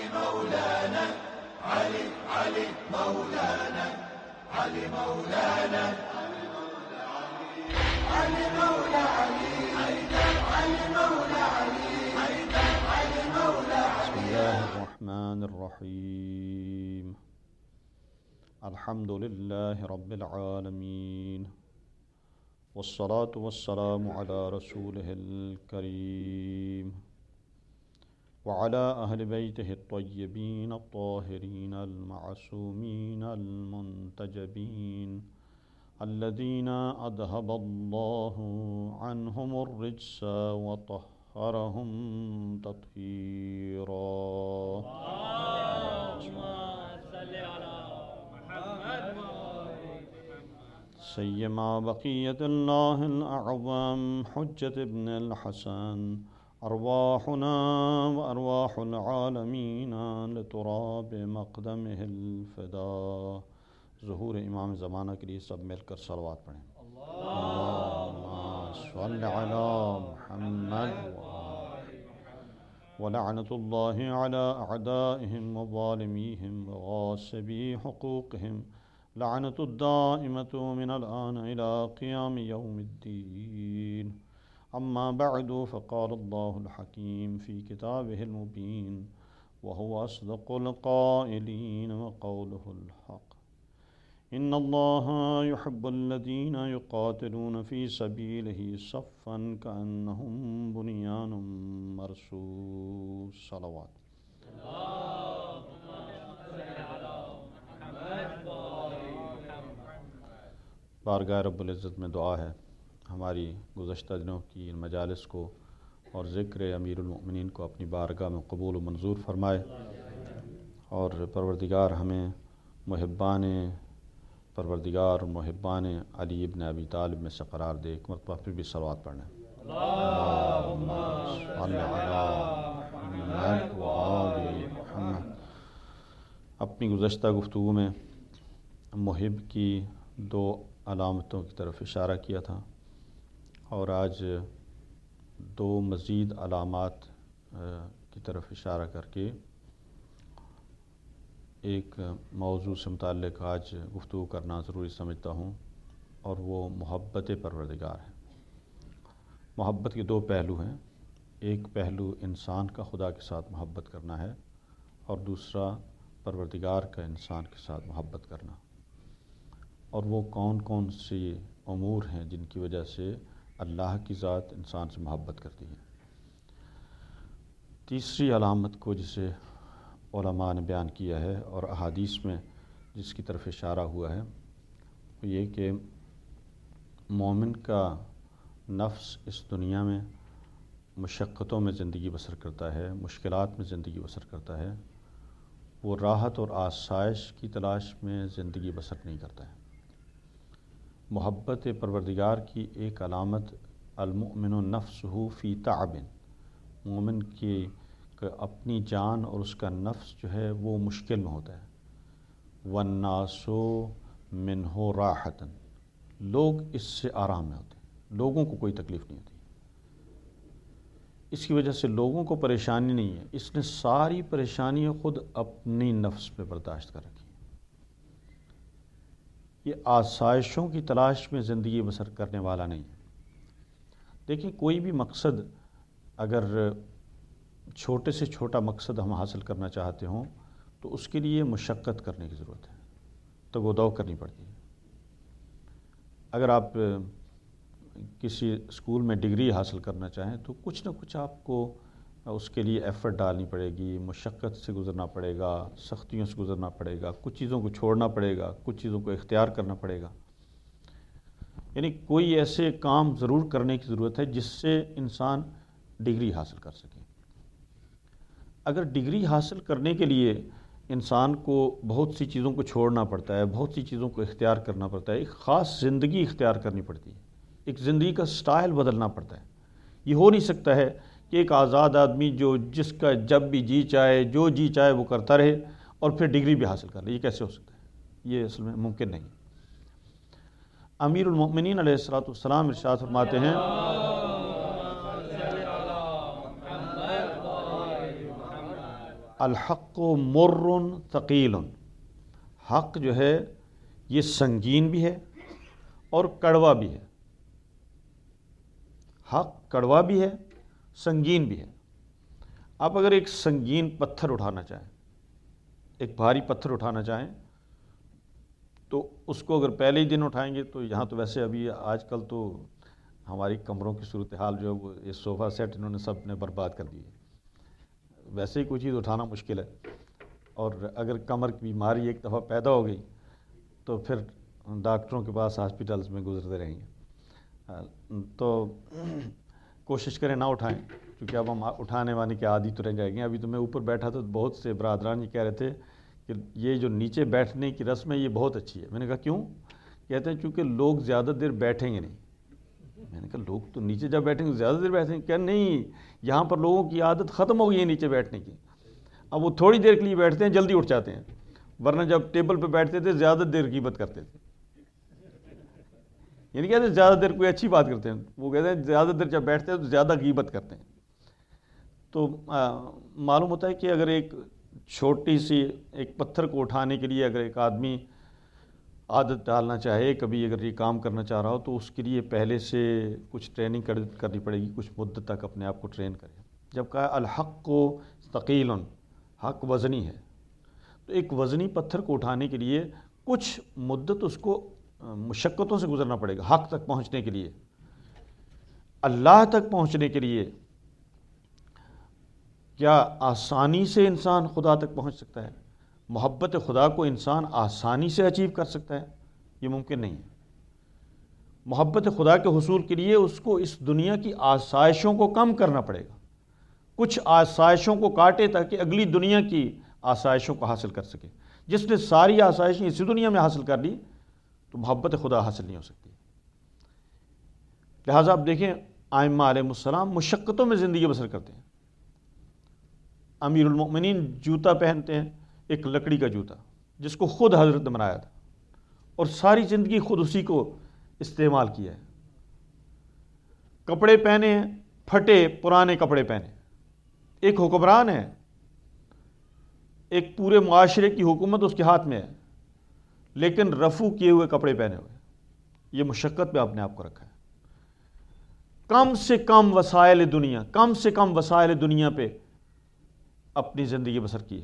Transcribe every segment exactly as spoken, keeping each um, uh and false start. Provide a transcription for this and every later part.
مولانا علي علي مولانا علي مولانا علي مولى علي حيدر علي مولى علي حيدر علي مولى علي. بسم الله الرحمن الرحيم. الحمد لله رب العالمين، والصلاة والسلام على رسوله الكريم وعلى أهل بيته الطيبين الطاهرين المعصومين المنتجبين الذين أذهب الله عنهم الرجس وطهرهم تطهيرا. سيما بقية الله الأعظم حجة ابن الحسن أرواحنا وأرواح العالمين لتراب مقدمه الفداء. ظہور امام زمانہ کے لیے سب مل کر صلوات پڑھیں. اللہم صل علی محمد ولعنت اللہ علی اعدائهم وظالمیهم وغاصبی حقوقهم لعنت الدائمة من الآن إلى قيام يوم الدين. أما بعد فقال الله الحكيم في كتابه المبين وهو أصدق القائلين وقوله الحق. إن الله يحب الذين يقاتلون في سبيله صفا كأنهم بنيان مرصوص. صلوات. بارگاہ رب العزت میں دعا ہے ہماری گزشتہ دنوں کی ان مجالس کو اور ذکر امیر المؤمنین کو اپنی بارگاہ میں قبول و منظور فرمائے، اور پروردگار ہمیں محبان پروردگار محبان علی ابن ابی طالب میں سے قرار دے. ایک مرتبہ پھر بھی صلوات پڑھنا ہے. اللہم صل علی محمد و آل محمد. اپنی گزشتہ گفتگو میں محب کی دو علامتوں کی طرف اشارہ کیا تھا، اور آج دو مزید علامات کی طرف اشارہ کر کے ایک موضوع سے متعلق آج گفتگو کرنا ضروری سمجھتا ہوں، اور وہ محبت پروردگار ہے. محبت کے دو پہلو ہیں. ایک پہلو انسان کا خدا کے ساتھ محبت کرنا ہے، اور دوسرا پروردگار کا انسان کے ساتھ محبت کرنا. اور وہ کون کون سی امور ہیں جن کی وجہ سے اللہ کی ذات انسان سے محبت کرتی ہے. تیسری علامت کو جسے علماء نے بیان کیا ہے اور احادیث میں جس کی طرف اشارہ ہوا ہے، وہ یہ کہ مومن کا نفس اس دنیا میں مشقتوں میں زندگی بسر کرتا ہے، مشکلات میں زندگی بسر کرتا ہے. وہ راحت اور آسائش کی تلاش میں زندگی بسر نہیں کرتا ہے. محبت پروردگار کی ایک علامت المؤمن نفسہ فی تعب، مومن کی کہ اپنی جان اور اس کا نفس جو ہے وہ مشکل میں ہوتا ہے. وَالنَّاسُ مِنْهُ رَاحَةً، لوگ اس سے آرام میں ہوتے ہیں، لوگوں کو کوئی تکلیف نہیں ہوتی. اس کی وجہ سے لوگوں کو پریشانی نہیں ہے، اس نے ساری پریشانیاں خود اپنی نفس پہ برداشت کر رکھی. یہ آسائشوں کی تلاش میں زندگی بسر کرنے والا نہیں ہے. دیکھیں، کوئی بھی مقصد اگر چھوٹے سے چھوٹا مقصد ہم حاصل کرنا چاہتے ہوں تو اس کے لیے مشقت کرنے کی ضرورت ہے، تگ و دو کرنی پڑتی ہے. اگر آپ کسی اسکول میں ڈگری حاصل کرنا چاہیں تو کچھ نہ کچھ آپ کو اس کے لیے ایفرٹ ڈالنی پڑے گی، مشقت سے گزرنا پڑے گا، سختیوں سے گزرنا پڑے گا، کچھ چیزوں کو چھوڑنا پڑے گا، کچھ چیزوں کو اختیار کرنا پڑے گا. یعنی کوئی ایسے کام ضرور کرنے کی ضرورت ہے جس سے انسان ڈگری حاصل کر سکے. اگر ڈگری حاصل کرنے کے لیے انسان کو بہت سی چیزوں کو چھوڑنا پڑتا ہے، بہت سی چیزوں کو اختیار کرنا پڑتا ہے، ایک خاص زندگی اختیار کرنی پڑتی ہے، ایک زندگی کا سٹائل بدلنا پڑتا ہے. یہ ہو نہیں سکتا ہے کہ ایک آزاد آدمی جو جس کا جب بھی جی چاہے جو جی چاہے وہ کرتا رہے اور پھر ڈگری بھی حاصل کر لے. یہ کیسے ہو سکتا ہے؟ یہ اصل میں ممکن نہیں. امیر المؤمنین علیہ الصلوۃ والسلام ارشاد فرماتے ہیں الحق مر ثقیل، حق جو ہے یہ سنگین بھی ہے اور کڑوا بھی ہے. حق کڑوا بھی ہے، سنگین بھی ہے. آپ اگر ایک سنگین پتھر اٹھانا چاہیں، ایک بھاری پتھر اٹھانا چاہیں، تو اس کو اگر پہلے ہی دن اٹھائیں گے تو یہاں تو ویسے ابھی آج کل تو ہماری کمروں کی صورتحال جو ہے وہ یہ صوفہ سیٹ انہوں نے سب نے برباد کر دی ہے. ویسے ہی کوئی چیز اٹھانا مشکل ہے، اور اگر کمر کی بیماری ایک دفعہ پیدا ہو گئی تو پھر ڈاکٹروں کے پاس ہاسپٹلز میں گزرتے رہیں گے. تو کوشش کریں نہ اٹھائیں، کیونکہ اب ہم اٹھانے وانے کے عادی تو رہ جائیں گے. ابھی تو میں اوپر بیٹھا تھا تو بہت سے برادران یہ کہہ رہے تھے کہ یہ جو نیچے بیٹھنے کی رسم ہے یہ بہت اچھی ہے. میں نے کہا کیوں؟ کہتے ہیں چونکہ لوگ زیادہ دیر بیٹھیں گے نہیں. میں نے کہا لوگ تو نیچے جب بیٹھیں گے زیادہ دیر بیٹھیں گے؟ کہ نہیں، یہاں پر لوگوں کی عادت ختم ہو گئی ہے نیچے بیٹھنے کی. اب وہ تھوڑی دیر کے لیے بیٹھتے ہیں، جلدی اٹھ جاتے ہیں، ورنہ جب ٹیبل پہ بیٹھتے تھے زیادہ دیر غیبت کرتے تھے. یعنی کہتے ہیں زیادہ دیر کوئی اچھی بات کرتے ہیں، وہ کہتے ہیں زیادہ دیر جب بیٹھتے ہیں تو زیادہ غیبت کرتے ہیں. تو معلوم ہوتا ہے کہ اگر ایک چھوٹی سی ایک پتھر کو اٹھانے کے لیے اگر ایک آدمی عادت ڈالنا چاہے، کبھی اگر یہ کام کرنا چاہ رہا ہو، تو اس کے لیے پہلے سے کچھ ٹریننگ کرنی پڑے گی، کچھ مدت تک اپنے آپ کو ٹرین کرے. جب کہا الحق کو ثقیل، حق وزنی ہے، تو ایک وزنی پتھر کو اٹھانے کے لیے کچھ مدت اس کو مشقتوں سے گزرنا پڑے گا. حق تک پہنچنے کے لیے، اللہ تک پہنچنے کے لیے کیا آسانی سے انسان خدا تک پہنچ سکتا ہے؟ محبت خدا کو انسان آسانی سے اچیو کر سکتا ہے؟ یہ ممکن نہیں ہے. محبت خدا کے حصول کے لیے اس کو اس دنیا کی آسائشوں کو کم کرنا پڑے گا، کچھ آسائشوں کو کاٹے تاکہ اگلی دنیا کی آسائشوں کو حاصل کر سکے. جس نے ساری آسائشیں اسی دنیا میں حاصل کر لی تو محبت خدا حاصل نہیں ہو سکتی. لہٰذا آپ دیکھیں ائمہ علیہ السلام مشقتوں میں زندگی بسر کرتے ہیں. امیر المؤمنین جوتا پہنتے ہیں، ایک لکڑی کا جوتا جس کو خود حضرت نے بنایا تھا، اور ساری زندگی خود اسی کو استعمال کیا ہے. کپڑے پہنے ہیں، پھٹے پرانے کپڑے پہنے. ایک حکمران ہے، ایک پورے معاشرے کی حکومت اس کے ہاتھ میں ہے، لیکن رفو کیے ہوئے کپڑے پہنے ہوئے. یہ مشقت پہ اپنے آپ کو رکھا ہے. کم سے کم وسائل دنیا کم سے کم وسائل دنیا پہ اپنی زندگی بسر کی ہے.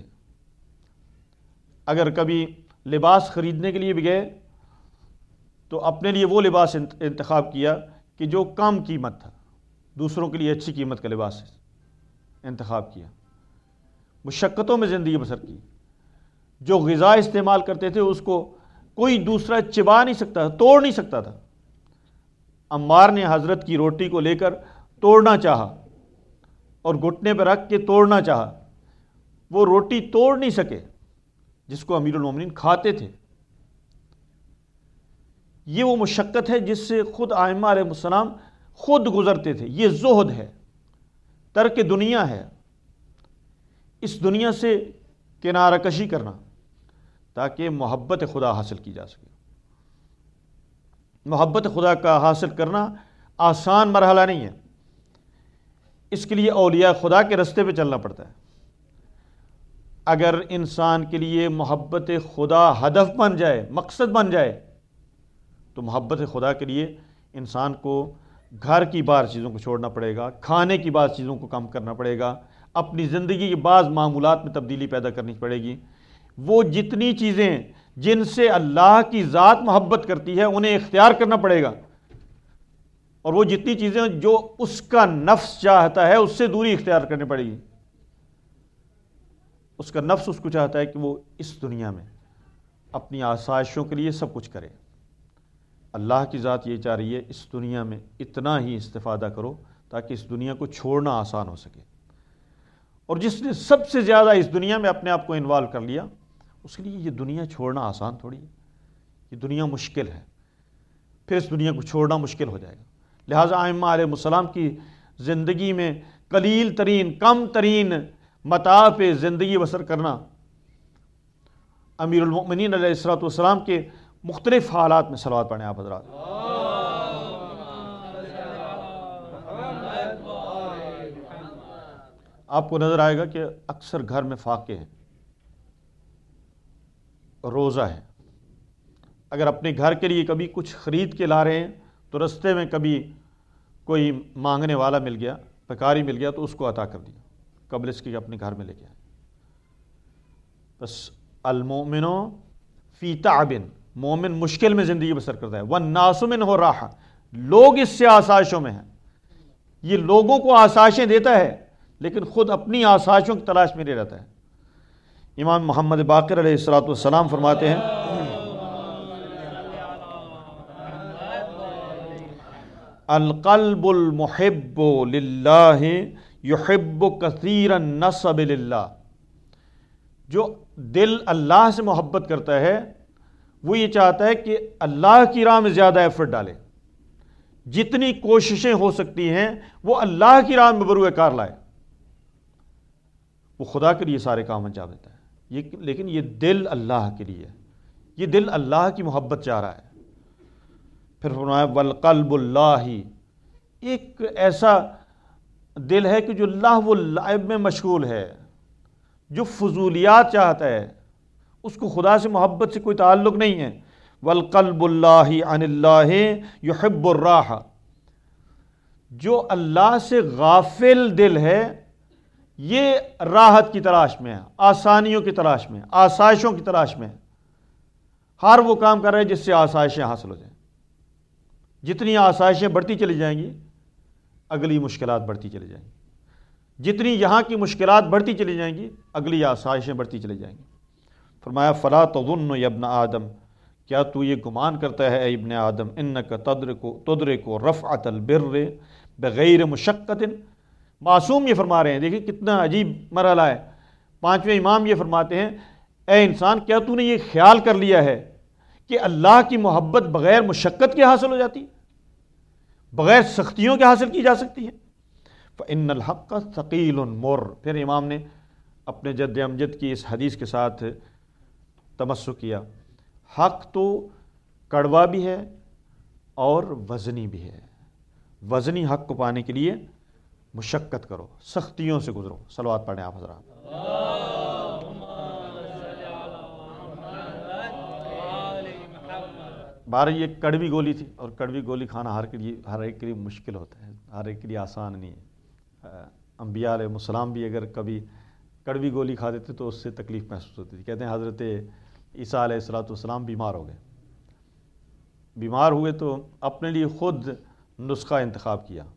اگر کبھی لباس خریدنے کے لیے بھی گئے تو اپنے لیے وہ لباس انتخاب کیا کہ جو کم قیمت تھا، دوسروں کے لیے اچھی قیمت کا لباس انتخاب کیا. مشقتوں میں زندگی بسر کی. جو غذا استعمال کرتے تھے اس کو کوئی دوسرا چبا نہیں سکتا تھا، توڑ نہیں سکتا تھا. عمار نے حضرت کی روٹی کو لے کر توڑنا چاہا اور گھٹنے پہ رکھ کے توڑنا چاہا، وہ روٹی توڑ نہیں سکے جس کو امیر المومنین کھاتے تھے. یہ وہ مشقت ہے جس سے خود ائمہ علیہ السلام خود گزرتے تھے. یہ زہد ہے، ترک دنیا ہے، اس دنیا سے کنارہ کشی کرنا تاکہ محبت خدا حاصل کی جا سکے. محبت خدا کا حاصل کرنا آسان مرحلہ نہیں ہے. اس کے لیے اولیاء خدا کے رستے پہ چلنا پڑتا ہے. اگر انسان کے لیے محبت خدا ہدف بن جائے، مقصد بن جائے، تو محبت خدا کے لیے انسان کو گھر کی بعض چیزوں کو چھوڑنا پڑے گا، کھانے کی بعض چیزوں کو کم کرنا پڑے گا، اپنی زندگی کی بعض معمولات میں تبدیلی پیدا کرنی پڑے گی. وہ جتنی چیزیں جن سے اللہ کی ذات محبت کرتی ہے انہیں اختیار کرنا پڑے گا، اور وہ جتنی چیزیں جو اس کا نفس چاہتا ہے اس سے دوری اختیار کرنی پڑے گی. اس کا نفس اس کو چاہتا ہے کہ وہ اس دنیا میں اپنی آسائشوں کے لیے سب کچھ کرے. اللہ کی ذات یہ چاہ رہی ہے اس دنیا میں اتنا ہی استفادہ کرو تاکہ اس دنیا کو چھوڑنا آسان ہو سکے. اور جس نے سب سے زیادہ اس دنیا میں اپنے آپ کو انوالو کر لیا اس کے لیے یہ دنیا چھوڑنا آسان تھوڑی ہے. یہ دنیا مشکل ہے، پھر اس دنیا کو چھوڑنا مشکل ہو جائے گا. لہٰذا ائمہ علیہ السلام کی زندگی میں قلیل ترین کم ترین متاع پہ زندگی بسر کرنا امیر المؤمنین علیہ الصلوۃ والسلام کے مختلف حالات میں صلوات پڑھیں آپ حضرات. آپ کو نظر آئے گا کہ اکثر گھر میں فاقے ہیں، روزہ ہے، اگر اپنے گھر کے لیے کبھی کچھ خرید کے لا رہے ہیں تو رستے میں کبھی کوئی مانگنے والا مل گیا، پکاری مل گیا تو اس کو عطا کر دیا قبل اس کے کہ اپنے گھر میں لے کے آئے۔ بس المؤمن فی تعب، مومن مشکل میں زندگی بسر کرتا ہے، والناس منہ راحہ، لوگ اس سے آسائشوں میں ہیں، یہ لوگوں کو آسائشیں دیتا ہے لیکن خود اپنی آسائشوں کی تلاش میں نہیں رہتا ہے۔ امام محمد باقر علیہ الصلوۃ والسلام فرماتے ہیں القلب المحب للہ یحب کثیر النصب للہ، جو دل اللہ سے محبت کرتا ہے وہ یہ چاہتا ہے کہ اللہ کی راہ میں زیادہ ایفرٹ ڈالے، جتنی کوششیں ہو سکتی ہیں وہ اللہ کی راہ میں بروئے کار لائے، وہ خدا کے لیے سارے کام انجام دیتا ہے، یہ لیکن یہ دل اللہ کے لیے، یہ دل اللہ کی محبت چاہ رہا ہے۔ پھر فرمایا والقلب اللہ، ایک ایسا دل ہے کہ جو اللہ و لعب میں مشغول ہے، جو فضولیات چاہتا ہے، اس کو خدا سے محبت سے کوئی تعلق نہیں ہے۔ والقلب اللہ عن اللہ یحب الراحہ، جو اللہ سے غافل دل ہے یہ راحت کی تلاش میں ہے، آسانیوں کی تلاش میں، آسائشوں کی تلاش میں ہے، ہر وہ کام کر رہے ہیں جس سے آسائشیں حاصل ہو جائیں۔ جتنی آسائشیں بڑھتی چلی جائیں گی اگلی مشکلات بڑھتی چلی جائیں گی، جتنی یہاں کی مشکلات بڑھتی چلی جائیں گی اگلی آسائشیں بڑھتی چلی جائیں گی۔ فرمایا فلا تظن یا ابن آدم، کیا تو یہ گمان کرتا ہے اے ابن آدم، انک تدرک تدرک رفعت البر بغیر مشقت، معصوم یہ فرما رہے ہیں، دیکھیں کتنا عجیب مرحلہ ہے۔ پانچویں امام یہ فرماتے ہیں اے انسان، کیا تو نے یہ خیال کر لیا ہے کہ اللہ کی محبت بغیر مشقت کے حاصل ہو جاتی، بغیر سختیوں کے حاصل کی جا سکتی ہے؟ فإن الحق ثقیل مر، پھر امام نے اپنے جد امجد کی اس حدیث کے ساتھ تمسک کیا، حق تو کڑوا بھی ہے اور وزنی بھی ہے، وزنی حق کو پانے کے لیے مشقت کرو، سختیوں سے گزرو۔ صلوات پڑھیں آپ حضرات۔ بارہ یہ کڑوی گولی تھی، اور کڑوی گولی کھانا ہر کے لیے ہر ایک کے لیے مشکل ہوتا ہے، ہر ایک کے لیے آسان نہیں ہے۔ انبیاء علیہ السلام بھی اگر کبھی کڑوی گولی کھا دیتے تو اس سے تکلیف محسوس ہوتی تھی۔ کہتے ہیں حضرت عیسیٰ علیہ الصلوۃ والسلام بیمار ہو گئے، بیمار ہوئے تو اپنے لیے خود نسخہ انتخاب کیا،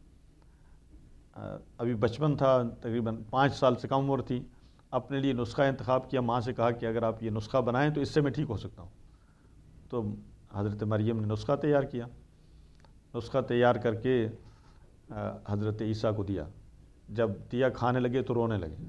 ابھی بچپن تھا، تقریباً پانچ سال سے کم عمر تھی، اپنے لیے نسخہ انتخاب کیا، ماں سے کہا کہ اگر آپ یہ نسخہ بنائیں تو اس سے میں ٹھیک ہو سکتا ہوں۔ تو حضرت مریم نے نسخہ تیار کیا، نسخہ تیار کر کے حضرت عیسیٰ کو دیا، جب دیا کھانے لگے تو رونے لگے،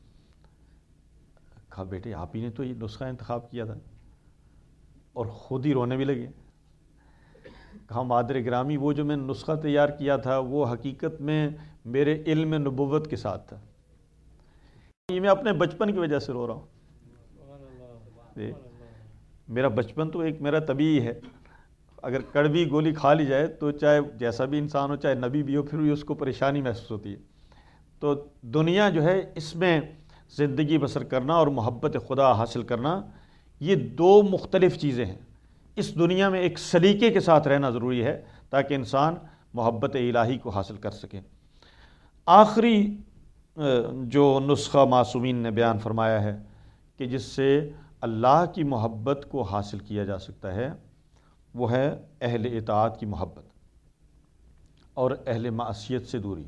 کہا بیٹے آپ ہی نے تو یہ نسخہ انتخاب کیا تھا، اور خود ہی رونے بھی لگے۔ کہا مادر گرامی، وہ جو میں نے نسخہ تیار کیا تھا وہ حقیقت میں میرے علم نبوت کے ساتھ تھا، یہ میں اپنے بچپن کی وجہ سے رو رہا ہوں، میرا بچپن تو ایک میرا طبیعی ہے، اگر کڑوی گولی کھا لی جائے تو چاہے جیسا بھی انسان ہو، چاہے نبی بھی ہو، پھر بھی اس کو پریشانی محسوس ہوتی ہے۔ تو دنیا جو ہے اس میں زندگی بسر کرنا اور محبت خدا حاصل کرنا، یہ دو مختلف چیزیں ہیں۔ اس دنیا میں ایک سلیقے کے ساتھ رہنا ضروری ہے تاکہ انسان محبت الہی کو حاصل کر سکے۔ آخری جو نسخہ معصومین نے بیان فرمایا ہے کہ جس سے اللہ کی محبت کو حاصل کیا جا سکتا ہے، وہ ہے اہل اطاعت کی محبت اور اہل معصیت سے دوری۔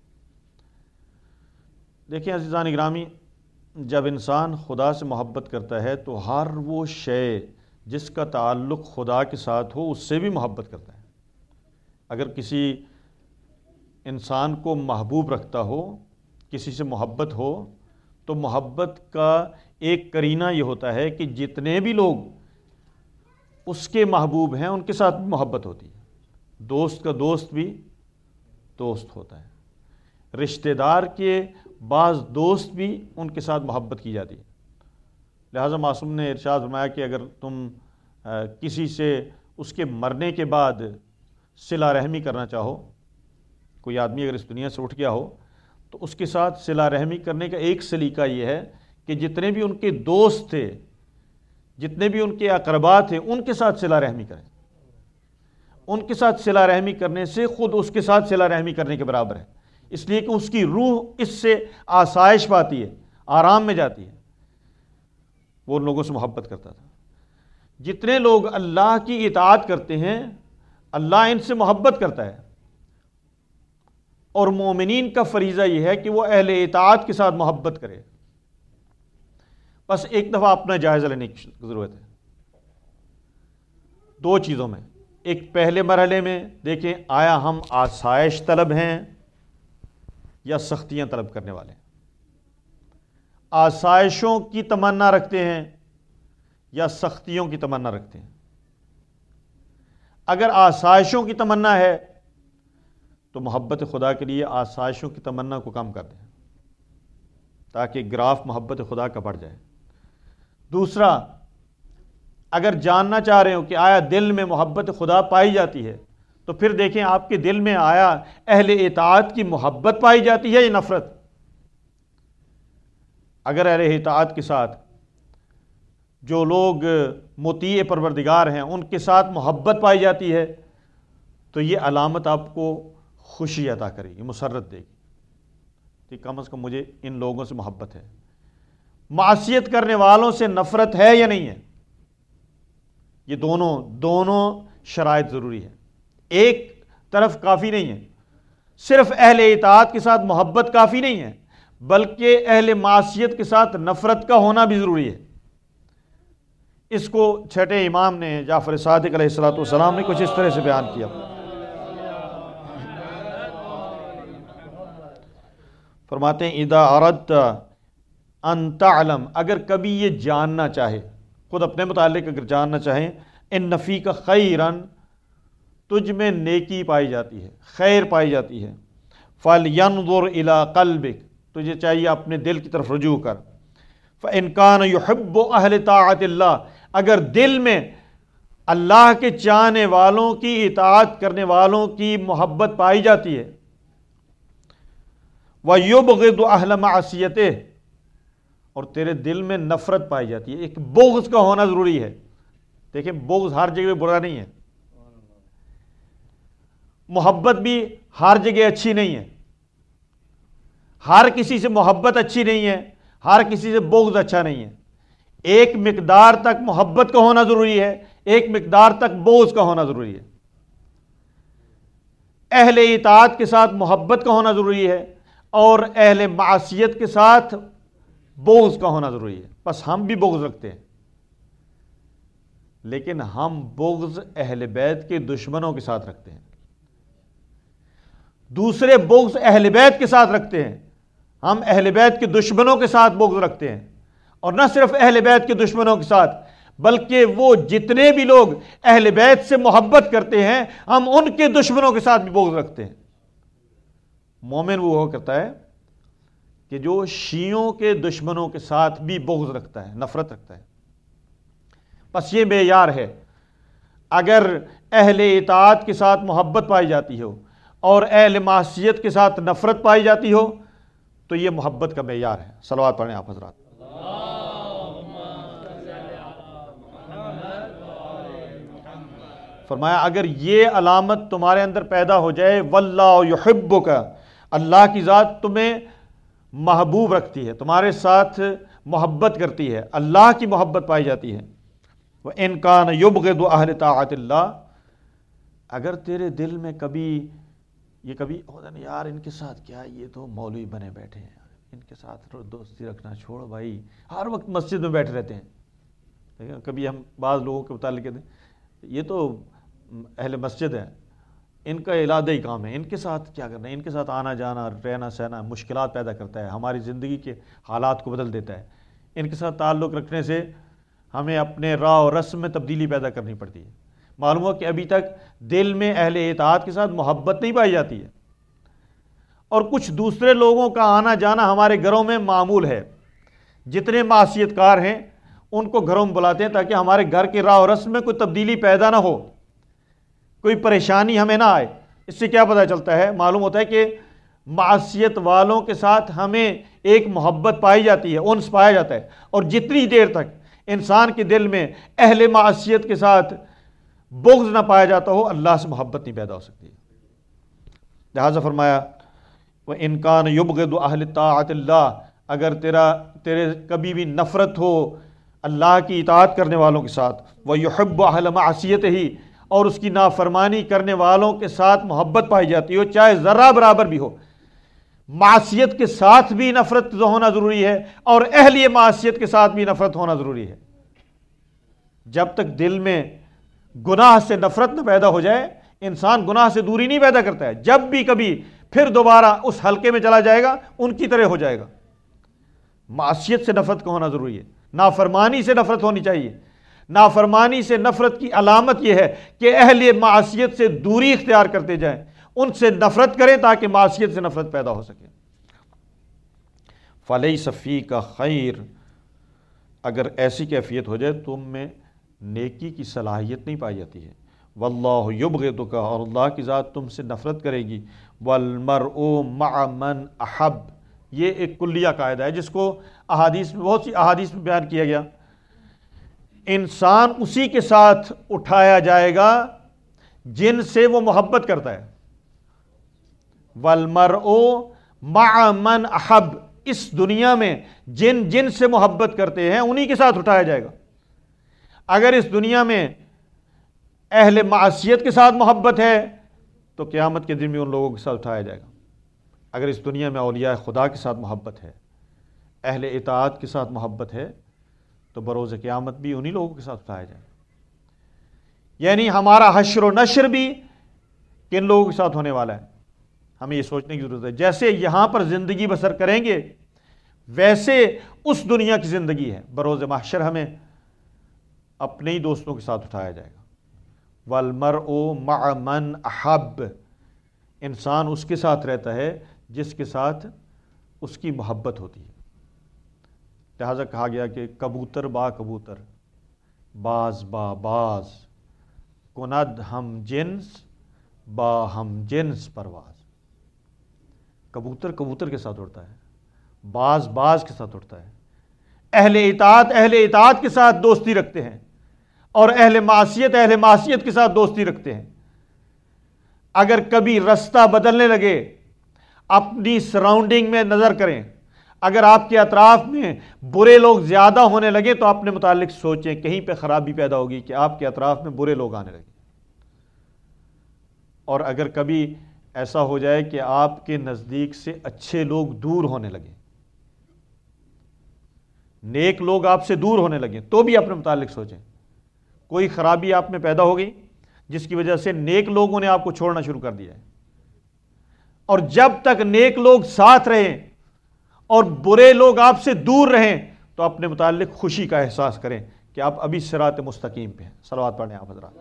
دیکھیں عزیزان گرامی، جب انسان خدا سے محبت کرتا ہے تو ہر وہ شے جس کا تعلق خدا کے ساتھ ہو اس سے بھی محبت کرتا ہے۔ اگر کسی انسان کو محبوب رکھتا ہو، کسی سے محبت ہو، تو محبت کا ایک قرینہ یہ ہوتا ہے کہ جتنے بھی لوگ اس کے محبوب ہیں ان کے ساتھ بھی محبت ہوتی ہے۔ دوست کا دوست بھی دوست ہوتا ہے، رشتہ دار کے بعض دوست بھی ان کے ساتھ محبت کی جاتی ہے۔ لہٰذا معصوم نے ارشاد فرمایا کہ اگر تم کسی سے اس کے مرنے کے بعد صلہ رحمی کرنا چاہو، کوئی آدمی اگر اس دنیا سے اٹھ گیا ہو تو اس کے ساتھ صلہ رحمی کرنے کا ایک سلیقہ یہ ہے کہ جتنے بھی ان کے دوست تھے، جتنے بھی ان کے اقربا تھے، ان کے ساتھ صلہ رحمی کریں۔ ان کے ساتھ صلہ رحمی کرنے سے خود اس کے ساتھ صلہ رحمی کرنے کے برابر ہے، اس لیے کہ اس کی روح اس سے آسائش پاتی ہے، آرام میں جاتی ہے۔ وہ ان لوگوں سے محبت کرتا تھا۔ جتنے لوگ اللہ کی اطاعت کرتے ہیں اللہ ان سے محبت کرتا ہے، اور مومنین کا فریضہ یہ ہے کہ وہ اہل اطاعت کے ساتھ محبت کرے۔ بس ایک دفعہ اپنا جائزہ لینے کی ضرورت ہے دو چیزوں میں۔ ایک پہلے مرحلے میں دیکھیں آیا ہم آسائش طلب ہیں یا سختیاں طلب کرنے والے ہیں، آسائشوں کی تمنا رکھتے ہیں یا سختیوں کی تمنا رکھتے ہیں۔ اگر آسائشوں کی تمنا ہے تو محبت خدا کے لیے آسائشوں کی تمنا کو کم کر دیں تاکہ گراف محبت خدا کا بڑھ جائے۔ دوسرا، اگر جاننا چاہ رہے ہو کہ آیا دل میں محبت خدا پائی جاتی ہے تو پھر دیکھیں آپ کے دل میں آیا اہل اطاعت کی محبت پائی جاتی ہے یا نفرت۔ اگر اہل اطاعت کے ساتھ جو لوگ مطیع پروردگار ہیں ان کے ساتھ محبت پائی جاتی ہے تو یہ علامت آپ کو خوشی عطا کرے گی، مسرت دے گی کہ کم از کم مجھے ان لوگوں سے محبت ہے۔ معصیت کرنے والوں سے نفرت ہے یا نہیں ہے؟ یہ دونوں دونوں شرائط ضروری ہے، ایک طرف کافی نہیں ہے، صرف اہل اطاعت کے ساتھ محبت کافی نہیں ہے بلکہ اہل معصیت کے ساتھ نفرت کا ہونا بھی ضروری ہے۔ اس کو چھٹے امام نے جعفر صادق علیہ الصلوۃ والسلام نے کچھ اس طرح سے بیان کیا۔ فرماتے ہیں اذا اردت ان تعلم، اگر کبھی یہ جاننا چاہے، خود اپنے متعلق اگر جاننا چاہیں، ان فیک خیرن، تجھ میں نیکی پائی جاتی ہے، خیر پائی جاتی ہے، فلینظر الی قلبک، تجھے چاہیے اپنے دل کی طرف رجوع کر، فإن کان یحب اہل طاعت اللہ، اگر دل میں اللہ کے چاہنے والوں کی اطاعت کرنے والوں کی محبت پائی جاتی ہے، وَيُبْغِضُ أَهْلَ مَعْصِيَتِهِ، اور تیرے دل میں نفرت پائی جاتی ہے، ایک بغض کا ہونا ضروری ہے۔ دیکھیں بغض ہر جگہ برا نہیں ہے، محبت بھی ہر جگہ اچھی نہیں ہے، ہر کسی سے محبت اچھی نہیں ہے، ہر کسی سے بغض اچھا نہیں ہے۔ ایک مقدار تک محبت کا ہونا ضروری ہے، ایک مقدار تک بغض کا ہونا ضروری ہے۔ اہل اطاعت کے ساتھ محبت کا ہونا ضروری ہے اور اہل معصیت کے ساتھ بغض کا ہونا ضروری ہے۔ بس ہم بھی بغض رکھتے ہیں، لیکن ہم بغض اہل بیت کے دشمنوں کے ساتھ رکھتے ہیں، دوسرے بغض اہل بیت کے ساتھ رکھتے ہیں۔ ہم اہل بیت کے دشمنوں کے ساتھ بغض رکھتے ہیں، اور نہ صرف اہل بیت کے دشمنوں کے ساتھ بلکہ وہ جتنے بھی لوگ اہل بیت سے محبت کرتے ہیں ہم ان کے دشمنوں کے ساتھ بھی بغض رکھتے ہیں۔ مومن وہ ہو کرتا ہے کہ جو شیعوں کے دشمنوں کے ساتھ بھی بغض رکھتا ہے، نفرت رکھتا ہے۔ بس یہ معیار ہے، اگر اہل اطاعت کے ساتھ محبت پائی جاتی ہو اور اہل معصیت کے ساتھ نفرت پائی جاتی ہو تو یہ محبت کا معیار ہے۔ صلوات پڑھیں آپ حضرات۔ فرمایا اگر یہ علامت تمہارے اندر پیدا ہو جائے، واللہ یحبک، اللہ کی ذات تمہیں محبوب رکھتی ہے، تمہارے ساتھ محبت کرتی ہے، اللہ کی محبت پائی جاتی ہے۔ وَإِن كَانَ يُبْغِضُ أَهْلَ طَاعَةِ اللَّهِ، اگر تیرے دل میں کبھی یہ کبھی ہوتا نہیں یار ان کے ساتھ کیا، یہ تو مولوی بنے بیٹھے ہیں، ان کے ساتھ دوستی رکھنا چھوڑ بھائی، ہر وقت مسجد میں بیٹھے رہتے ہیں۔ کبھی ہم بعض لوگوں کے متعلق کہتے ہیں یہ تو اہل مسجد ہے، ان کا علادہ ہی کام ہے، ان کے ساتھ کیا کرنا ہے، ان کے ساتھ آنا جانا رہنا سہنا مشکلات پیدا کرتا ہے، ہماری زندگی کے حالات کو بدل دیتا ہے، ان کے ساتھ تعلق رکھنے سے ہمیں اپنے راہ و رسم میں تبدیلی پیدا کرنی پڑتی ہے۔ معلوم ہوا کہ ابھی تک دل میں اہل اطاعت کے ساتھ محبت نہیں پائی جاتی ہے، اور کچھ دوسرے لوگوں کا آنا جانا ہمارے گھروں میں معمول ہے۔ جتنے معصیت کار ہیں ان کو گھروں میں بلاتے ہیں تاکہ ہمارے گھر کے راہ و رسم میں کوئی تبدیلی پیدا نہ ہو، کوئی پریشانی ہمیں نہ آئے۔ اس سے کیا پتہ چلتا ہے؟ معلوم ہوتا ہے کہ معصیت والوں کے ساتھ ہمیں ایک محبت پائی جاتی ہے، انس پایا جاتا ہے، اور جتنی دیر تک انسان کے دل میں اہل معصیت کے ساتھ بغض نہ پایا جاتا ہو، اللہ سے محبت نہیں پیدا ہو سکتی۔ لہٰذا فرمایا وَإِنْ كَانَ يُبْغِضُ أَهْلِ طَاعَةِ اللَّهِ، اگر تیرا تیرے کبھی بھی نفرت ہو اللہ کی اطاعت کرنے والوں کے ساتھ، وَيُحِبُّ أَهْلَ مَعْصِيَتِهِ، اور اس کی نافرمانی کرنے والوں کے ساتھ محبت پائی جاتی ہو، چاہے ذرہ برابر بھی ہو۔ معصیت کے ساتھ بھی نفرت ہونا ضروری ہے اور اہل معصیت کے ساتھ بھی نفرت ہونا ضروری ہے۔ جب تک دل میں گناہ سے نفرت نہ پیدا ہو جائے، انسان گناہ سے دوری نہیں پیدا کرتا ہے، جب بھی کبھی پھر دوبارہ اس حلقے میں چلا جائے گا ان کی طرح ہو جائے گا۔ معصیت سے نفرت کا ہونا ضروری ہے، نافرمانی سے نفرت ہونی چاہیے۔ نافرمانی سے نفرت کی علامت یہ ہے کہ اہل معصیت سے دوری اختیار کرتے جائیں، ان سے نفرت کریں تاکہ معصیت سے نفرت پیدا ہو سکے۔ فَلَيْسَ فِيكَ خَيْرٌ، اگر ایسی کیفیت ہو جائے تم میں نیکی کی صلاحیت نہیں پائی جاتی ہے، واللہ یبغضک، اور اللہ کی ذات تم سے نفرت کرے گی، والمرء مع من احب، یہ ایک کلیہ قاعدہ ہے جس کو احادیث میں بہت سی احادیث میں بیان کیا گیا۔ انسان اسی کے ساتھ اٹھایا جائے گا جن سے وہ محبت کرتا ہے، والمرء مع من احب، اس دنیا میں جن جن سے محبت کرتے ہیں انہی کے ساتھ اٹھایا جائے گا۔ اگر اس دنیا میں اہل معصیت کے ساتھ محبت ہے تو قیامت کے دن میں ان لوگوں کے ساتھ اٹھایا جائے گا۔ اگر اس دنیا میں اولیاء خدا کے ساتھ محبت ہے، اہل اطاعت کے ساتھ محبت ہے، تو بروز قیامت بھی انہی لوگوں کے ساتھ اٹھایا جائے گا۔ یعنی ہمارا حشر و نشر بھی کن لوگوں کے ساتھ ہونے والا ہے، ہمیں یہ سوچنے کی ضرورت ہے۔ جیسے یہاں پر زندگی بسر کریں گے ویسے اس دنیا کی زندگی ہے، بروز محشر ہمیں اپنے ہی دوستوں کے ساتھ اٹھایا جائے گا۔ والمرء مع من احب، انسان اس کے ساتھ رہتا ہے جس کے ساتھ اس کی محبت ہوتی ہے۔ لہذا کہا گیا کہ کبوتر با کبوتر، باز با باز، کند ہم جنس با ہم جنس پرواز۔ کبوتر کبوتر کے ساتھ اڑتا ہے، باز باز کے ساتھ اڑتا ہے۔ اہل اطاعت اہل اطاعت کے ساتھ دوستی رکھتے ہیں اور اہل معصیت اہل معصیت کے ساتھ دوستی رکھتے ہیں۔ اگر کبھی رستہ بدلنے لگے، اپنی سراؤنڈنگ میں نظر کریں، اگر آپ کے اطراف میں برے لوگ زیادہ ہونے لگے تو اپنے متعلق سوچیں، کہیں پہ خرابی پیدا ہوگی کہ آپ کے اطراف میں برے لوگ آنے لگے۔ اور اگر کبھی ایسا ہو جائے کہ آپ کے نزدیک سے اچھے لوگ دور ہونے لگے، نیک لوگ آپ سے دور ہونے لگے، تو بھی اپنے متعلق سوچیں، کوئی خرابی آپ میں پیدا ہو گئی جس کی وجہ سے نیک لوگوں نے آپ کو چھوڑنا شروع کر دیا ہے۔ اور جب تک نیک لوگ ساتھ رہیں اور برے لوگ آپ سے دور رہیں تو اپنے متعلق خوشی کا احساس کریں کہ آپ ابھی صراط مستقیم پہ ہیں۔ صلوات پڑھیں آپ حضرات۔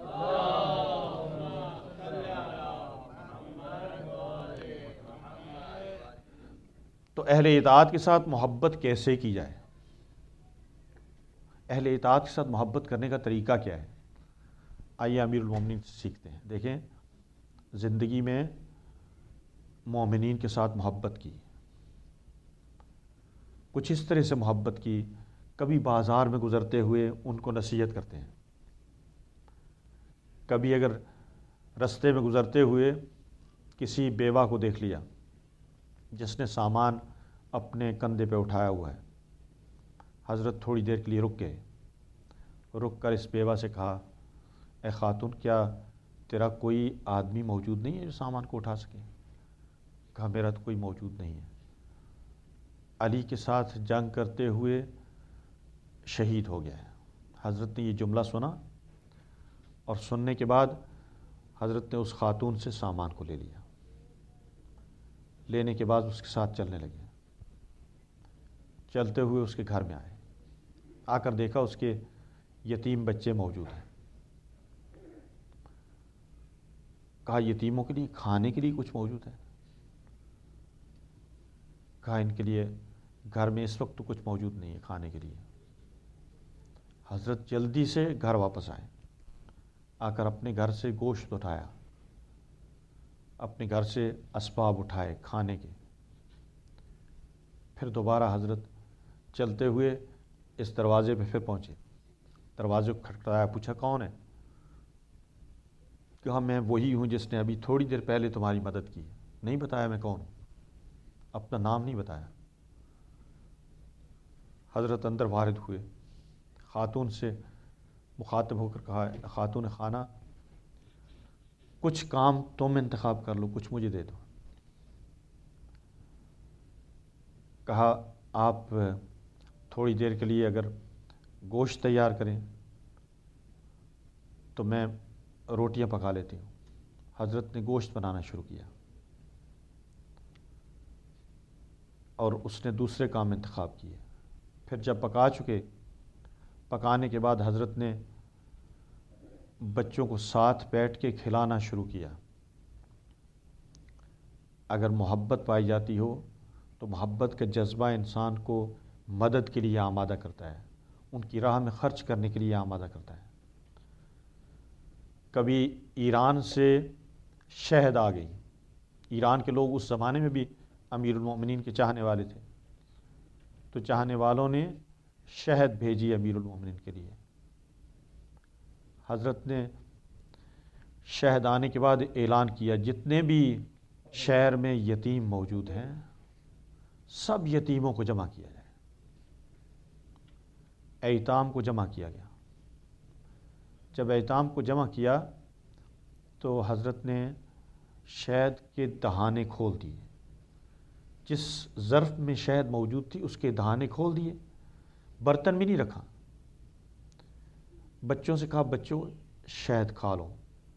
تو اہل اطاعت کے ساتھ محبت کیسے کی جائے؟ اہل اطاعت کے ساتھ محبت کرنے کا طریقہ کیا ہے؟ آئیے امیر المومنین سے سیکھتے ہیں۔ دیکھیں، زندگی میں مومنین کے ساتھ محبت کی، کچھ اس طرح سے محبت کی، کبھی بازار میں گزرتے ہوئے ان کو نصیحت کرتے ہیں، کبھی اگر رستے میں گزرتے ہوئے کسی بیوہ کو دیکھ لیا جس نے سامان اپنے کندھے پہ اٹھایا ہوا ہے، حضرت تھوڑی دیر کے لیے رک گئے، رک کر اس بیوہ سے کہا، اے خاتون، کیا تیرا کوئی آدمی موجود نہیں ہے جو سامان کو اٹھا سکے؟ کہا، میرا تو کوئی موجود نہیں ہے۔ علی کے ساتھ جنگ کرتے ہوئے شہید ہو گیا ہے۔ حضرت نے یہ جملہ سنا اور سننے کے بعد حضرت نے اس خاتون سے سامان کو لے لیا، لینے کے بعد اس کے ساتھ چلنے لگے۔ چلتے ہوئے اس کے گھر میں آئے، آ کر دیکھا اس کے یتیم بچے موجود ہیں۔ کہا، یتیموں کے لیے کھانے کے لیے کچھ موجود ہے؟ کہا، ان کے لیے گھر میں اس وقت تو کچھ موجود نہیں ہے کھانے کے لیے۔ حضرت جلدی سے گھر واپس آئے، آ کر اپنے گھر سے گوشت اٹھایا، اپنے گھر سے اسباب اٹھائے کھانے کے. پھر دوبارہ حضرت چلتے ہوئے اس دروازے پہ پھر پہنچے. دروازے کو کھٹکھٹایا, پوچھا کون ہے؟ کہا میں وہی ہوں جس نے ابھی تھوڑی دیر پہلے تمہاری مدد کی. نہیں بتایا میں کون ہوں, اپنا نام نہیں بتایا. حضرت اندر وارد ہوئے, خاتون سے مخاطب ہو کر کہا خاتون خانہ کچھ کام تم انتخاب کر لو, کچھ مجھے دے دو. کہا آپ تھوڑی دیر کے لیے اگر گوشت تیار کریں تو میں روٹیاں پکا لیتی ہوں. حضرت نے گوشت بنانا شروع کیا اور اس نے دوسرے کام انتخاب کیے. پھر جب پکا چکے, پکانے کے بعد حضرت نے بچوں کو ساتھ بیٹھ کے کھلانا شروع کیا. اگر محبت پائی جاتی ہو تو محبت کا جذبہ انسان کو مدد کے لیے آمادہ کرتا ہے, ان کی راہ میں خرچ کرنے کے لیے آمادہ کرتا ہے. کبھی ایران سے شہد آ گئی. ایران کے لوگ اس زمانے میں بھی امیر المومنین کے چاہنے والے تھے, تو چاہنے والوں نے شہد بھیجی امیر المومنین کے لیے. حضرت نے شہد آنے کے بعد اعلان کیا جتنے بھی شہر میں یتیم موجود ہیں سب یتیموں کو جمع کیا جائے. ایتام کو جمع کیا گیا. جب ایتام کو جمع کیا تو حضرت نے شہد کے دہانے کھول دیے. جس ظرف میں شہد موجود تھی اس کے دہانے کھول دیے, برتن بھی نہیں رکھا. بچوں سے کہا بچوں شہد کھا لو.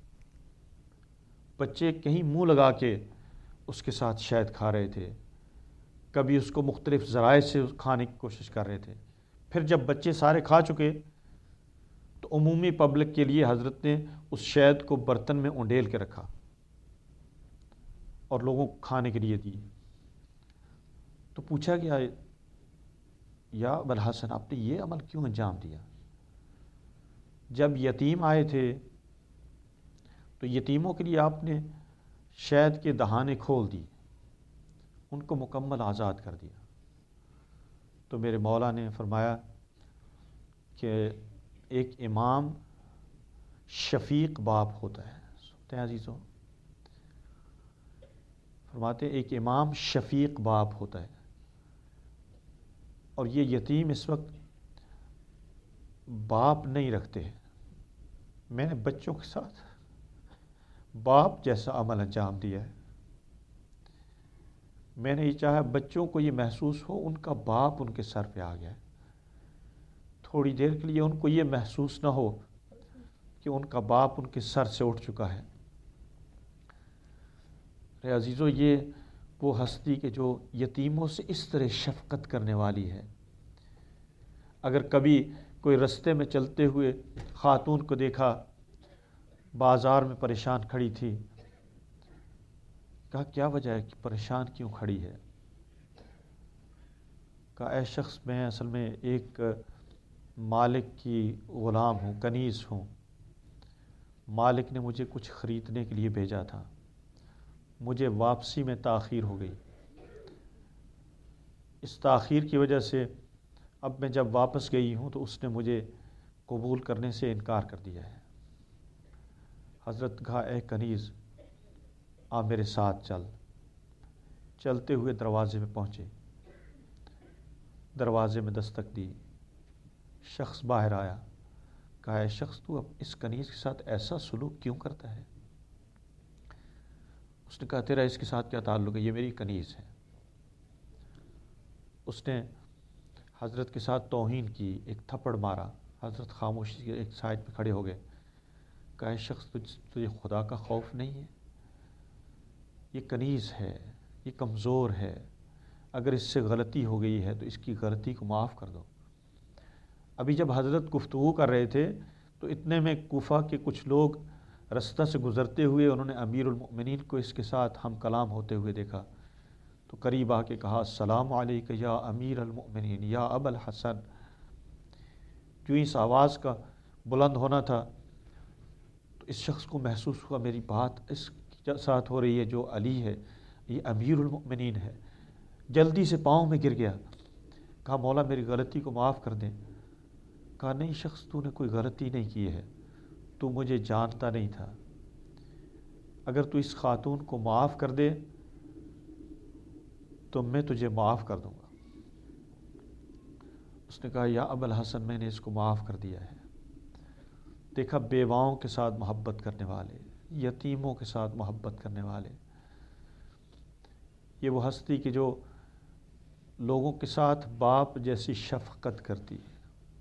بچے کہیں منہ لگا کے اس کے ساتھ شہد کھا رہے تھے, کبھی اس کو مختلف ذرائع سے کھانے کی کوشش کر رہے تھے. پھر جب بچے سارے کھا چکے تو عمومی پبلک کے لیے حضرت نے اس شہد کو برتن میں اونڈیل کے رکھا اور لوگوں کو کھانے کے لیے دی. تو پوچھا گیا یا ابوالحسن آپ نے یہ عمل کیوں انجام دیا؟ جب یتیم آئے تھے تو یتیموں کے لیے آپ نے شہد کے دہانے کھول دی, ان کو مکمل آزاد کر دیا. تو میرے مولا نے فرمایا کہ ایک امام شفیق باپ ہوتا ہے. سنتے ہیں عزیزوں, فرماتے ہیں ایک امام شفیق باپ ہوتا ہے. اور یہ یتیم اس وقت باپ نہیں رکھتے ہیں. میں نے بچوں کے ساتھ باپ جیسا عمل انجام دیا ہے. میں نے یہ چاہا بچوں کو یہ محسوس ہو ان کا باپ ان کے سر پہ آ گیا ہے. تھوڑی دیر کے لیے ان کو یہ محسوس نہ ہو کہ ان کا باپ ان کے سر سے اٹھ چکا ہے. اے عزیزو, یہ وہ ہستی کہ جو یتیموں سے اس طرح شفقت کرنے والی ہے. اگر کبھی کوئی رستے میں چلتے ہوئے خاتون کو دیکھا بازار میں پریشان کھڑی تھی, کہا کیا وجہ ہے کہ پریشان کیوں کھڑی ہے؟ کہا اے شخص میں اصل میں ایک مالک کی غلام ہوں, کنیز ہوں. مالک نے مجھے کچھ خریدنے کے لیے بھیجا تھا, مجھے واپسی میں تاخیر ہو گئی. اس تاخیر کی وجہ سے اب میں جب واپس گئی ہوں تو اس نے مجھے قبول کرنے سے انکار کر دیا ہے. حضرت کہا اے کنیز آ میرے ساتھ چل. چلتے ہوئے دروازے میں پہنچے, دروازے میں دستک دی, شخص باہر آیا. کہا اے شخص تو اب اس کنیز کے ساتھ ایسا سلوک کیوں کرتا ہے؟ اس نے کہا تیرا اس کے ساتھ کیا تعلق ہے, یہ میری کنیز ہے. اس نے حضرت کے ساتھ توہین کی, ایک تھپڑ مارا. حضرت خاموشی کے ایک سائڈ پہ کھڑے ہو گئے. کہا اے شخص تجھے خدا کا خوف نہیں ہے؟ یہ کنیز ہے, یہ کمزور ہے, اگر اس سے غلطی ہو گئی ہے تو اس کی غلطی کو معاف کر دو. ابھی جب حضرت گفتگو کر رہے تھے تو اتنے میں کوفہ کے کچھ لوگ رستہ سے گزرتے ہوئے انہوں نے امیر المؤمنین کو اس کے ساتھ ہم کلام ہوتے ہوئے دیکھا. تو قریب آ کے کہا السلام علیکہ یا امیر المؤمنین یا ابا الحسن. جو اس آواز کا بلند ہونا تھا تو اس شخص کو محسوس ہوا میری بات اس کی ساتھ ہو رہی ہے جو علی ہے یہ امیر المؤمنین ہے۔ جلدی سے پاؤں میں گر گیا، کہا مولا میری غلطی کو معاف کر دیں۔ کہا نہیں شخص تو نے کوئی غلطی نہیں کی ہے، تو مجھے جانتا نہیں تھا، اگر تو اس خاتون کو معاف کر دے تو میں تجھے معاف کر دوں گا۔ اس نے کہا یا ابا الحسن میں نے اس کو معاف کر دیا ہے۔ دیکھا بیواؤں کے ساتھ محبت کرنے والے، یتیموں کے ساتھ محبت کرنے والے، یہ وہ ہستی کہ جو لوگوں کے ساتھ باپ جیسی شفقت کرتی ہے۔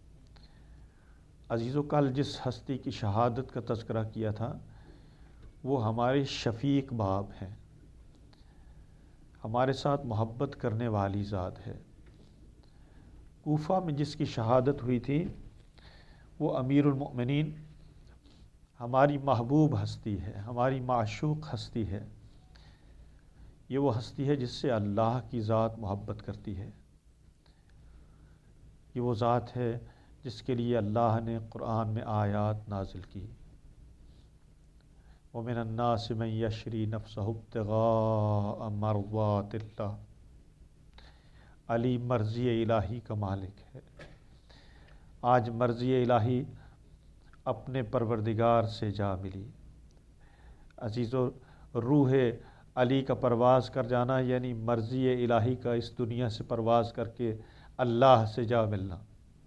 عزیزو کل جس ہستی کی شہادت کا تذکرہ کیا تھا وہ ہمارے شفیق باپ ہیں، ہمارے ساتھ محبت کرنے والی ذات ہے۔ کوفہ میں جس کی شہادت ہوئی تھی وہ امیر المؤمنین ہماری محبوب ہستی ہے، ہماری معشوق ہستی ہے۔ یہ وہ ہستی ہے جس سے اللہ کی ذات محبت کرتی ہے، یہ وہ ذات ہے جس کے لیے اللہ نے قرآن میں آیات نازل کی۔ وَمِنَ النَّاسِ مَن يَشْرِي نَفْسَهُ ابْتِغَاءَ مَرْضَاتِ اللَّهِ۔ علی مرضی الہی کا مالک ہے۔ آج مرضی الہی اپنے پروردگار سے جا ملی۔ عزیزو روح علی کا پرواز کر جانا یعنی مرضی الہی کا اس دنیا سے پرواز کر کے اللہ سے جا ملنا۔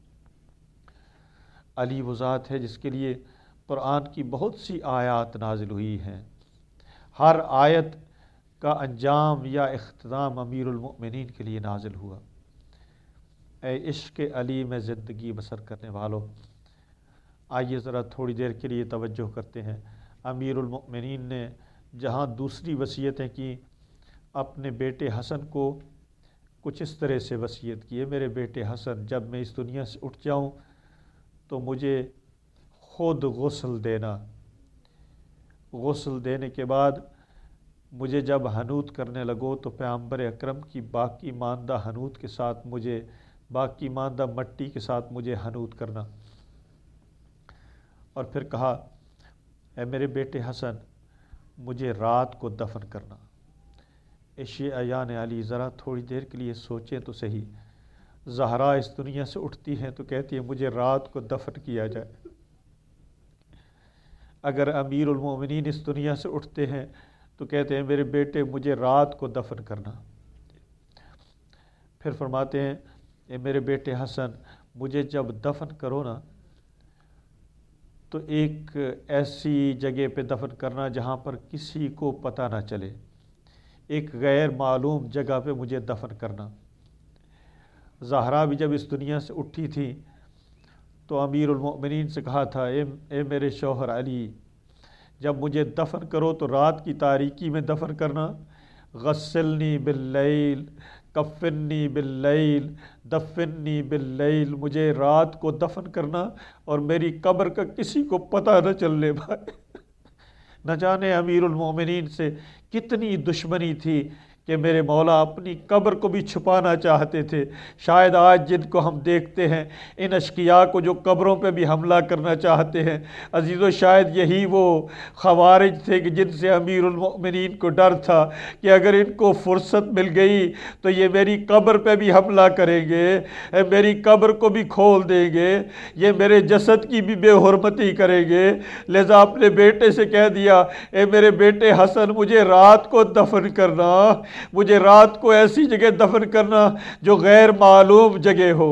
علی وہ ذات ہے جس کے لیے قرآن کی بہت سی آیات نازل ہوئی ہیں، ہر آیت کا انجام یا اختتام امیر المؤمنین کے لیے نازل ہوا۔ اے عشق علی میں زندگی بسر کرنے والوں، آئیے ذرا تھوڑی دیر کے لیے توجہ کرتے ہیں۔ امیر المؤمنین نے جہاں دوسری وصیتیں کی، اپنے بیٹے حسن کو کچھ اس طرح سے وصیت کی ہے، میرے بیٹے حسن جب میں اس دنیا سے اٹھ جاؤں تو مجھے خود غسل دینا، غسل دینے کے بعد مجھے جب حنوط کرنے لگو تو پیغمبر اکرم کی باقی ماندہ حنوط کے ساتھ مجھے باقی ماندہ مٹی کے ساتھ مجھے حنوط کرنا۔ اور پھر کہا اے میرے بیٹے حسن مجھے رات کو دفن کرنا۔ عشق ایان علی ذرا تھوڑی دیر کے لیے سوچیں تو صحیح، زہرا اس دنیا سے اٹھتی ہیں تو کہتی ہے مجھے رات کو دفن کیا جائے، اگر امیر المومنین اس دنیا سے اٹھتے ہیں تو کہتے ہیں میرے بیٹے مجھے رات کو دفن کرنا۔ پھر فرماتے ہیں اے میرے بیٹے حسن مجھے جب دفن کرو نا تو ایک ایسی جگہ پہ دفن کرنا جہاں پر کسی کو پتہ نہ چلے، ایک غیر معلوم جگہ پہ مجھے دفن کرنا۔ زہرا بھی جب اس دنیا سے اٹھی تھی تو امیر المؤمنین سے کہا تھا اے اے میرے شوہر علی جب مجھے دفن کرو تو رات کی تاریکی میں دفن کرنا، غسلنی باللیل کفنی باللیل دفنی باللیل، مجھے رات کو دفن کرنا اور میری قبر کا کسی کو پتہ نہ چلنے پائے۔ نہ جانے امیر المؤمنین سے کتنی دشمنی تھی کہ میرے مولا اپنی قبر کو بھی چھپانا چاہتے تھے۔ شاید آج جن کو ہم دیکھتے ہیں ان اشقیاء کو جو قبروں پہ بھی حملہ کرنا چاہتے ہیں، عزیزو شاید یہی وہ خوارج تھے کہ جن سے امیر المؤمنین کو ڈر تھا کہ اگر ان کو فرصت مل گئی تو یہ میری قبر پہ بھی حملہ کریں گے، میری قبر کو بھی کھول دیں گے، یہ میرے جسد کی بھی بے حرمتی کریں گے۔ لہذا اپنے بیٹے سے کہہ دیا اے میرے بیٹے حسن مجھے رات کو دفن کرنا، مجھے رات کو ایسی جگہ دفن کرنا جو غیر معلوم جگہ ہو۔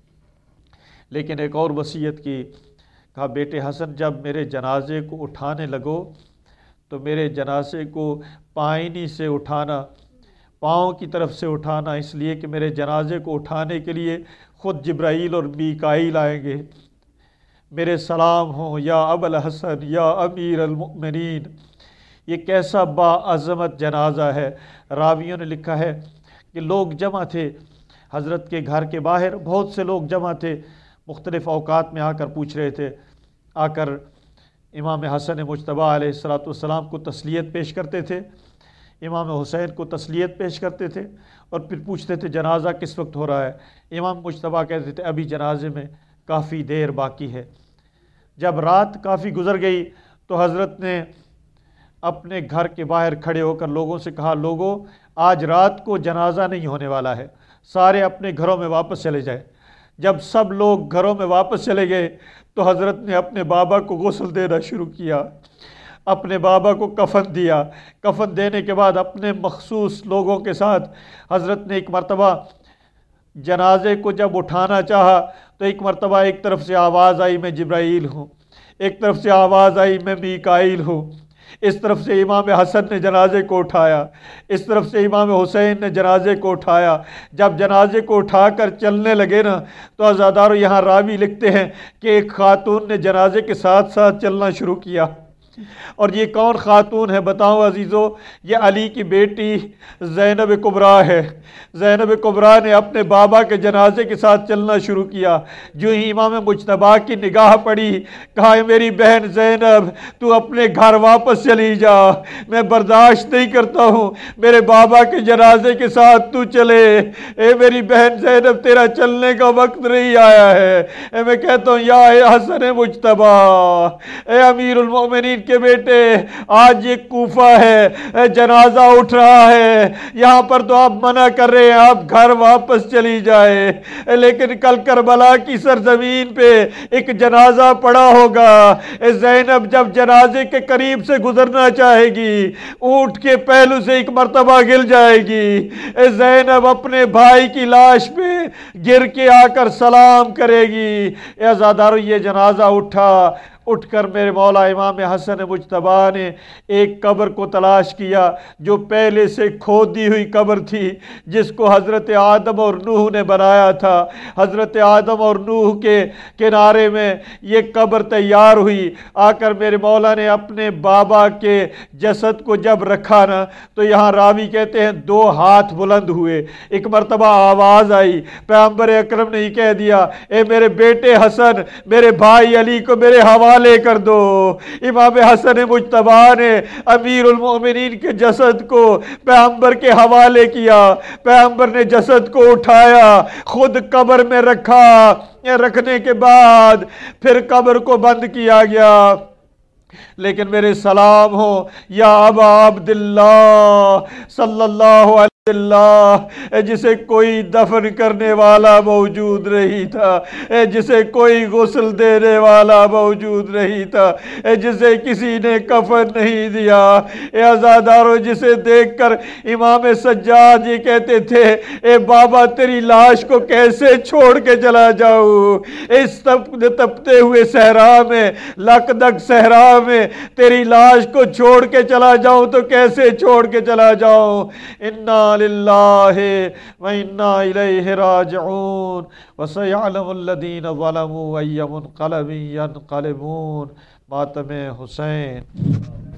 لیکن ایک اور وصیت کی، کہا بیٹے حسن جب میرے جنازے کو اٹھانے لگو تو میرے جنازے کو پائنی سے اٹھانا، پاؤں کی طرف سے اٹھانا، اس لیے کہ میرے جنازے کو اٹھانے کے لیے خود جبرائیل اور میکائیل آئیں گے۔ میرے سلام ہوں یا ابا الحسن یا امیر المؤمنین۔ یہ کیسا با عظمت جنازہ ہے۔ راویوں نے لکھا ہے کہ لوگ جمع تھے حضرت کے گھر کے باہر، بہت سے لوگ جمع تھے، مختلف اوقات میں آ کر پوچھ رہے تھے، آ کر امام حسن مجتبیٰ علیہ الصلاۃ والسلام کو تسلیت پیش کرتے تھے، امام حسین کو تسلیت پیش کرتے تھے اور پھر پوچھتے تھے جنازہ کس وقت ہو رہا ہے۔ امام مجتبیٰ کہتے تھے ابھی جنازے میں کافی دیر باقی ہے۔ جب رات کافی گزر گئی تو حضرت نے اپنے گھر کے باہر کھڑے ہو کر لوگوں سے کہا، لوگوں آج رات کو جنازہ نہیں ہونے والا ہے، سارے اپنے گھروں میں واپس چلے جائیں۔ جب سب لوگ گھروں میں واپس چلے گئے تو حضرت نے اپنے بابا کو غسل دینا شروع کیا، اپنے بابا کو کفن دیا۔ کفن دینے کے بعد اپنے مخصوص لوگوں کے ساتھ حضرت نے ایک مرتبہ جنازے کو جب اٹھانا چاہا تو ایک مرتبہ ایک طرف سے آواز آئی میں جبرائیل ہوں، ایک طرف سے آواز آئی میں میکائیل ہوں۔ اس طرف سے امام حسن نے جنازے کو اٹھایا، اس طرف سے امام حسین نے جنازے کو اٹھایا۔ جب جنازے کو اٹھا کر چلنے لگے نا تو عزادارو یہاں راوی لکھتے ہیں کہ ایک خاتون نے جنازے کے ساتھ ساتھ چلنا شروع کیا۔ اور یہ کون خاتون ہے بتاؤں عزیزو؟ یہ علی کی بیٹی زینب کبریٰ ہے۔ زینب کبریٰ نے اپنے بابا کے جنازے کے ساتھ چلنا شروع کیا۔ جو ہی امام مجتبیٰ کی نگاہ پڑی، کہا میری بہن زینب تو اپنے گھر واپس چلی جا، میں برداشت نہیں کرتا ہوں میرے بابا کے جنازے کے ساتھ تو چلے۔ اے میری بہن زینب تیرا چلنے کا وقت نہیں آیا ہے۔ اے میں کہتا ہوں یا اے حسن مجتبیٰ، اے امیر المومنین کے بیٹے، آج یہ کوفہ ہے، جنازہ اٹھ رہا ہے، یہاں پر تو آپ منع کر رہے ہیں آپ گھر واپس چلی جائے، لیکن کل کربلا کی سرزمین پہ ایک جنازہ پڑا ہوگا۔ زینب جب جنازے کے قریب سے گزرنا چاہے گی اونٹ کے پہلو سے ایک مرتبہ گر جائے گی، زینب اپنے بھائی کی لاش پہ گر کے آ کر سلام کرے گی۔ اے عزادارو یہ جنازہ اٹھا، اٹھ کر میرے مولا امام حسن مجتبیٰ نے ایک قبر کو تلاش کیا جو پہلے سے کھودی ہوئی قبر تھی، جس کو حضرت آدم اور نوح نے بنایا تھا۔ حضرت آدم اور نوح کے کنارے میں یہ قبر تیار ہوئی۔ آ کر میرے مولا نے اپنے بابا کے جسد کو جب رکھا نا تو یہاں راوی کہتے ہیں دو ہاتھ بلند ہوئے، ایک مرتبہ آواز آئی، پیغمبر اکرم نے یہ کہہ دیا اے میرے بیٹے حسن، میرے بھائی علی کو میرے حوالے لے کر دو۔ امام حسن مجتبیٰ نے امیر المومنین کے جسد کو پیغمبر کے حوالے کیا، پیغمبر نے جسد کو اٹھایا، خود قبر میں رکھا، رکھنے کے بعد پھر قبر کو بند کیا گیا۔ لیکن میرے سلام ہو یا ابا عبداللہ صلی اللہ علیہ اللہ، جسے کوئی دفن کرنے والا موجود نہیں تھا، جسے کوئی غسل دینے والا موجود نہیں تھا، جسے کسی نے کفن نہیں دیا۔ اے عزادارو جسے دیکھ کر امام سجاد یہ کہتے تھے اے بابا تیری لاش کو کیسے چھوڑ کے چلا جاؤں، اس تپتے ہوئے صحرا میں، لکدک صحرا میں تیری لاش کو چھوڑ کے چلا جاؤں تو کیسے چھوڑ کے چلا جاؤں۔ انا للہ و انا الیہ راجعون وسیعلم الذین ظلموا ای منقلب ینقلبون۔ ماتم حسین۔